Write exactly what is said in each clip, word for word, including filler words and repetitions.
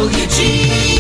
W G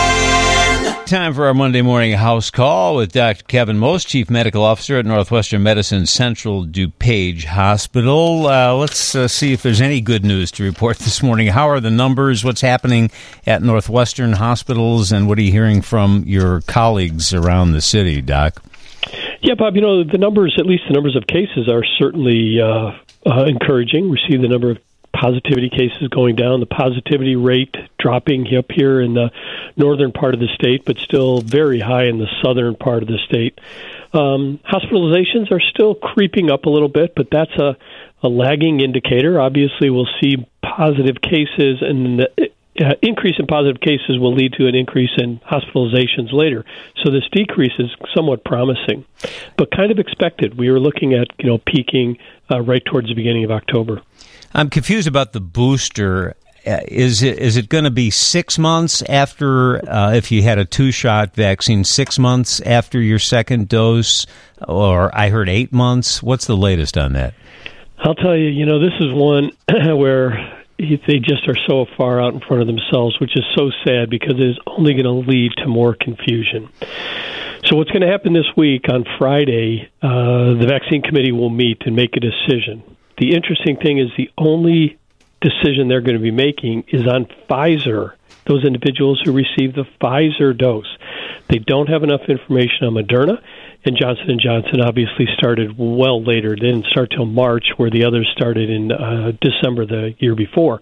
N. Time for our Monday morning house call with Doctor Kevin Most, Chief Medical Officer at Northwestern Medicine Central DuPage Hospital. Uh, let's uh, see if there's any good news to report this morning. How are the numbers? What's happening at Northwestern hospitals? And what are you hearing from your colleagues around the city, Doc? Yeah, Bob, you know, the numbers, at least the numbers of cases, are certainly uh, uh, encouraging. We see the number of positivity cases going down, the positivity rate dropping up here in the northern part of the state, but still very high in the southern part of the state. Um, hospitalizations are still creeping up a little bit, but that's a, a lagging indicator. Obviously, we'll see positive cases, and the uh, increase in positive cases will lead to an increase in hospitalizations later. So this decrease is somewhat promising, but kind of expected. We were looking at, you know, peaking uh, right towards the beginning of October. I'm confused about the booster. Uh, is it is it going to be six months after, uh, if you had a two-shot vaccine, six months after your second dose, or I heard eight months? What's the latest on that? I'll tell you, you know, this is one where they just are so far out in front of themselves, which is so sad because it is only going to lead to more confusion. So what's going to happen this week on Friday, uh, the vaccine committee will meet and make a decision. The interesting thing is the only decision they're going to be making is on Pfizer, those individuals who receive the Pfizer dose. They don't have enough information on Moderna, and Johnson and Johnson obviously started well later. They didn't start till March, where the others started in uh, December the year before.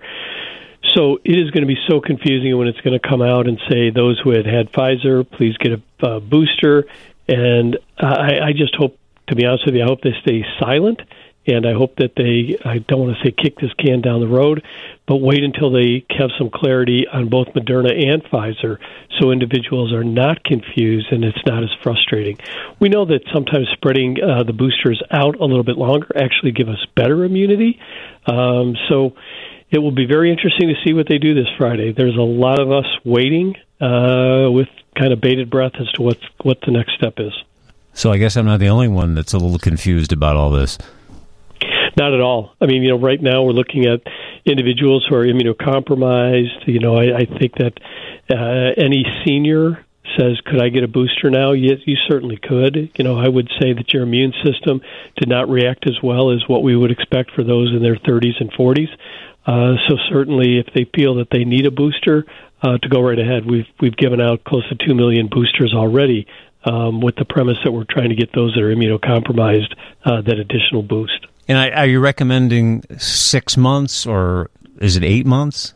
So it is going to be so confusing when it's going to come out and say those who had had Pfizer, please get a uh, booster. And I, I just hope, to be honest with you, I hope they stay silent. And I hope that they, I don't want to say kick this can down the road, but wait until they have some clarity on both Moderna and Pfizer so individuals are not confused and it's not as frustrating. We know that sometimes spreading uh, the boosters out a little bit longer actually give us better immunity. Um, so it will be very interesting to see what they do this Friday. There's a lot of us waiting uh, with kind of bated breath as to what's, what the next step is. So I guess I'm not the only one that's a little confused about all this. Not at all. I mean, you know, right now we're looking at individuals who are immunocompromised. You know, I, I think that uh, any senior says, could I get a booster now? Yes, you certainly could. You know, I would say that your immune system did not react as well as what we would expect for those in their thirties and forties. Uh, so certainly if they feel that they need a booster, uh, to go right ahead. We've, we've given out close to two million boosters already um, with the premise that we're trying to get those that are immunocompromised uh, that additional boost. And are you recommending six months or is it eight months?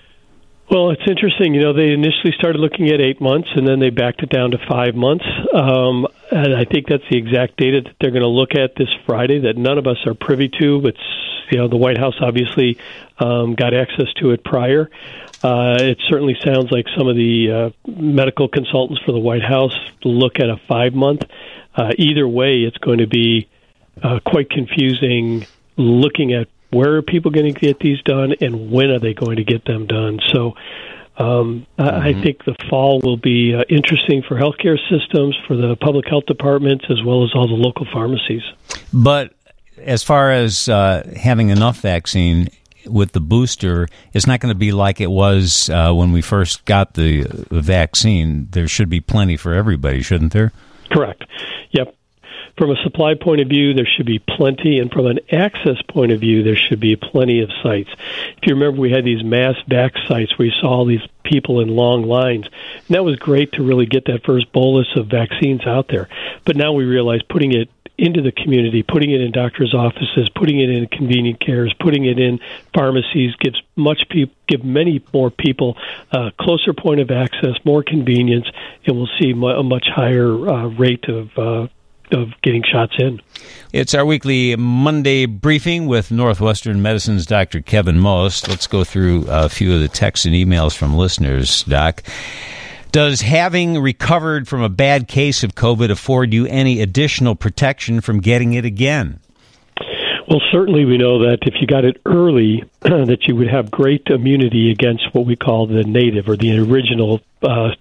Well, it's interesting. You know, they initially started looking at eight months, and then they backed it down to five months. Um, and I think that's the exact data that they're going to look at this Friday that none of us are privy to. But, you know, the White House obviously um, got access to it prior. Uh, it certainly sounds like some of the uh, medical consultants for the White House look at a five-month. Uh, either way, it's going to be Uh, quite confusing looking at where are people going to get these done and when are they going to get them done. So um, mm-hmm. I, I think the fall will be uh, interesting for healthcare systems, for the public health departments, as well as all the local pharmacies. But as far as uh, having enough vaccine with the booster, it's not going to be like it was uh, when we first got the vaccine. There should be plenty for everybody, shouldn't there? Correct. Yep. From a supply point of view, there should be plenty, and from an access point of view, there should be plenty of sites. If you remember, we had these mass vac sites where you saw all these people in long lines, and that was great to really get that first bolus of vaccines out there. But now we realize putting it into the community, putting it in doctors' offices, putting it in convenient cares, putting it in pharmacies gives much pe- give many more people a closer point of access, more convenience, and we'll see a much higher uh, rate of uh, of getting shots in. It's our weekly Monday briefing with Northwestern Medicine's Doctor Kevin Most. Let's go through a few of the texts and emails from listeners, Doc. Does having recovered from a bad case of COVID afford you any additional protection from getting it again? Well, certainly we know that if you got it early, that you would have great immunity against what we call the native or the original uh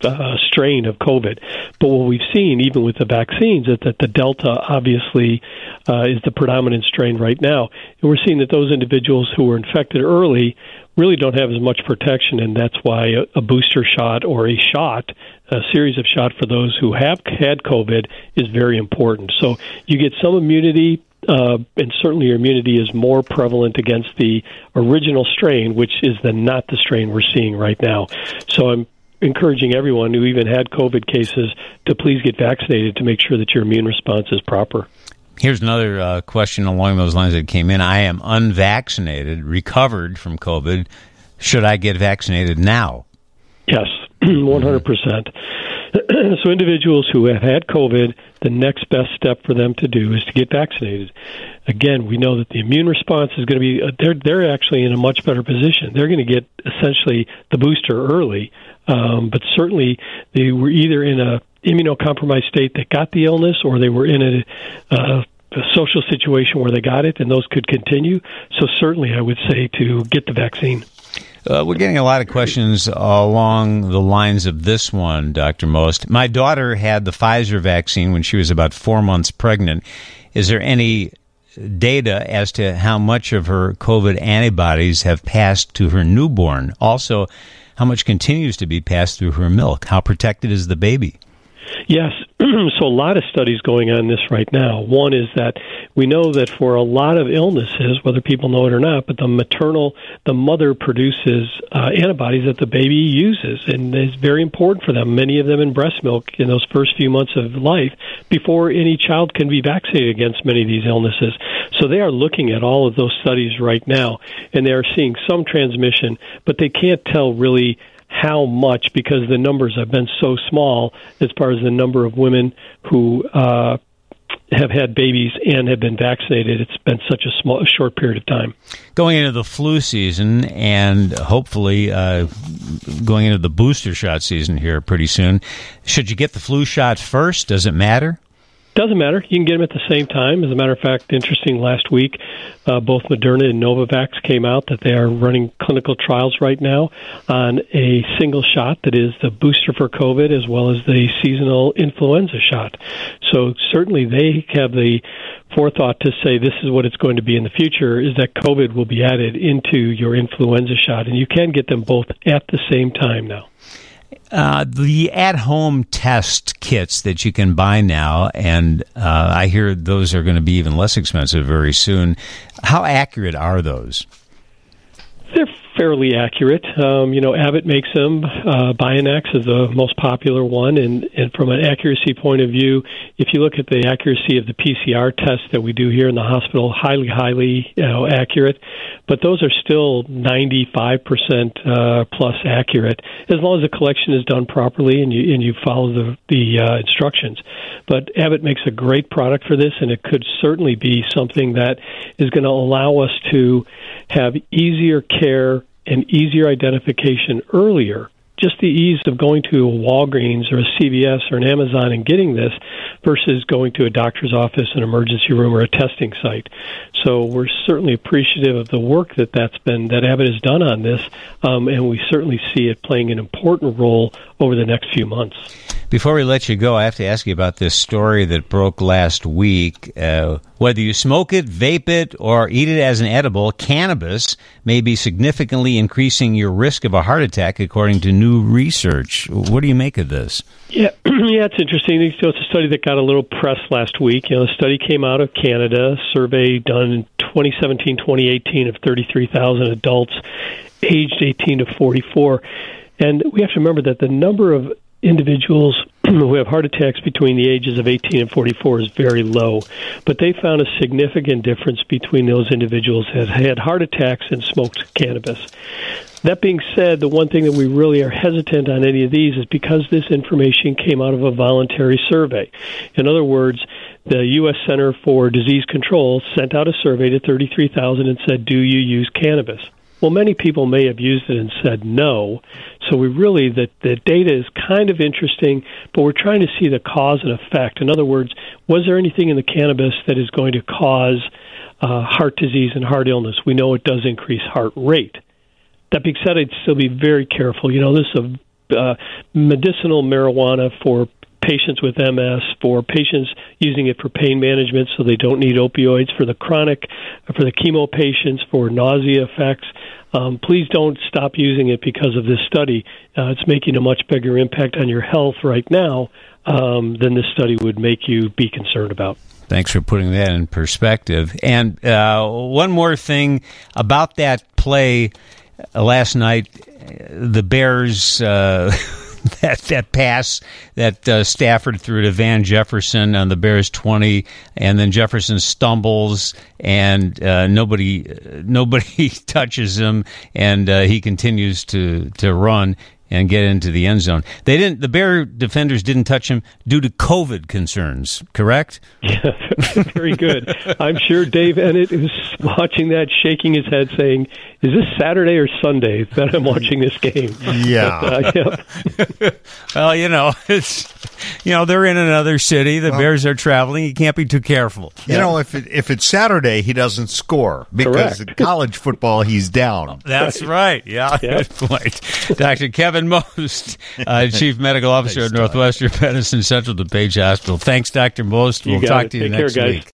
uh, strain of COVID. But what we've seen, even with the vaccines, is that the Delta obviously uh, is the predominant strain right now. And we're seeing that those individuals who were infected early really don't have as much protection, and that's why a, a booster shot or a shot, a series of shots for those who have had COVID is very important. So you get some immunity, uh, and certainly your immunity is more prevalent against the original strain, which is the not the strain we're seeing right now. So I'm encouraging everyone who even had COVID cases to please get vaccinated to make sure that your immune response is proper. Here's another uh, question along those lines that came in. I am unvaccinated, recovered from COVID. Should I get vaccinated now? Yes, one hundred percent. So individuals who have had COVID, the next best step for them to do is to get vaccinated. Again, we know that the immune response is going to be, uh, they're, they're actually in a much better position. They're going to get essentially the booster early, um, but certainly they were either in a immunocompromised state that got the illness, or they were in a, uh, a social situation where they got it, and those could continue. So certainly I would say to get the vaccine. Uh, we're getting a lot of questions along the lines of this one, Doctor Most. My daughter had the Pfizer vaccine when she was about four months pregnant. Is there any data as to how much of her COVID antibodies have passed to her newborn? Also, how much continues to be passed through her milk? How protected is the baby? Yes. So a lot of studies going on this right now. One is that we know that for a lot of illnesses, whether people know it or not, but the maternal, the mother produces uh, antibodies that the baby uses, and it's very important for them, many of them in breast milk in those first few months of life, before any child can be vaccinated against many of these illnesses. So they are looking at all of those studies right now, and they are seeing some transmission, but they can't tell really how much, because the numbers have been so small as far as the number of women who uh, have had babies and have been vaccinated. It's been such a small, a short period of time. Going into the flu season and hopefully uh, going into the booster shot season here pretty soon, should you get the flu shot first? Does it matter? Doesn't matter. You can get them at the same time. As a matter of fact, interesting, last week, uh, both Moderna and Novavax came out that they are running clinical trials right now on a single shot that is the booster for COVID as well as the seasonal influenza shot. So certainly they have the forethought to say this is what it's going to be in the future, is that COVID will be added into your influenza shot, and you can get them both at the same time now. Uh, the at-home test kits that you can buy now, and uh, I hear those are going to be even less expensive very soon. How accurate are those? They're fairly accurate. Um, you know, Abbott makes them. Uh, Bionax is the most popular one, and, and from an accuracy point of view, if you look at the accuracy of the P C R test that we do here in the hospital, highly, highly you know, accurate. But those are still ninety-five percent uh, plus accurate, as long as the collection is done properly and you and you follow the the uh, instructions. But Abbott makes a great product for this, and it could certainly be something that is going to allow us to have easier care and easier identification earlier. Just the ease of going to a Walgreens or a C V S or an Amazon and getting this versus going to a doctor's office, an emergency room, or a testing site. So we're certainly appreciative of the work that that's been, that Abbott has done on this, um, and we certainly see it playing an important role over the next few months. Before we let you go, I have to ask you about this story that broke last week. Uh, whether you smoke it, vape it, or eat it as an edible, cannabis may be significantly increasing your risk of a heart attack, according to new research. What do you make of this? Yeah, yeah, it's interesting. So it's a study that got a little press last week. You know, the study came out of Canada, a survey done in twenty seventeen twenty eighteen of thirty-three thousand adults aged eighteen to forty-four. And we have to remember that the number of individuals who have heart attacks between the ages of eighteen and forty-four is very low. But they found a significant difference between those individuals that had heart attacks and smoked cannabis. That being said, the one thing that we really are hesitant on any of these is because this information came out of a voluntary survey. In other words, the U S Center for Disease Control sent out a survey to thirty-three thousand and said, do you use cannabis? Well, many people may have used it and said no. So we really, the, the data is kind of interesting, but we're trying to see the cause and effect. In other words, was there anything in the cannabis that is going to cause uh, heart disease and heart illness? We know it does increase heart rate. That being said, I'd still be very careful. You know, this is a uh, medicinal marijuana for patients with M S, for patients using it for pain management so they don't need opioids, for the chronic, for the chemo patients, for nausea effects. Um, please don't stop using it because of this study. Uh, it's making a much bigger impact on your health right now um, than this study would make you be concerned about. Thanks for putting that in perspective. And uh, one more thing about that play uh, last night, the Bears... Uh, That that pass that uh, Stafford threw to Van Jefferson on the Bears twenty, and then Jefferson stumbles, and uh, nobody uh, nobody touches him, and uh, he continues to, to run and get into the end zone. They didn't. The Bear defenders didn't touch him due to COVID concerns. Correct? Yeah, very good. I'm sure Dave Ennett is watching that, shaking his head, saying, "Is this Saturday or Sunday that I'm watching this game?" Yeah. But, uh, yeah. Well, you know, it's you know they're in another city. The well, Bears are traveling. You can't be too careful. You yeah. know, if it, if it's Saturday, he doesn't score because Correct. in college football he's down. That's right. right. Yeah, yeah. Good point. Doctor Kevin Most, uh, Chief Medical Officer at Northwestern Medicine Central DuPage Hospital. Thanks, Doctor Most. We'll talk it. to you Take next care, guys. week.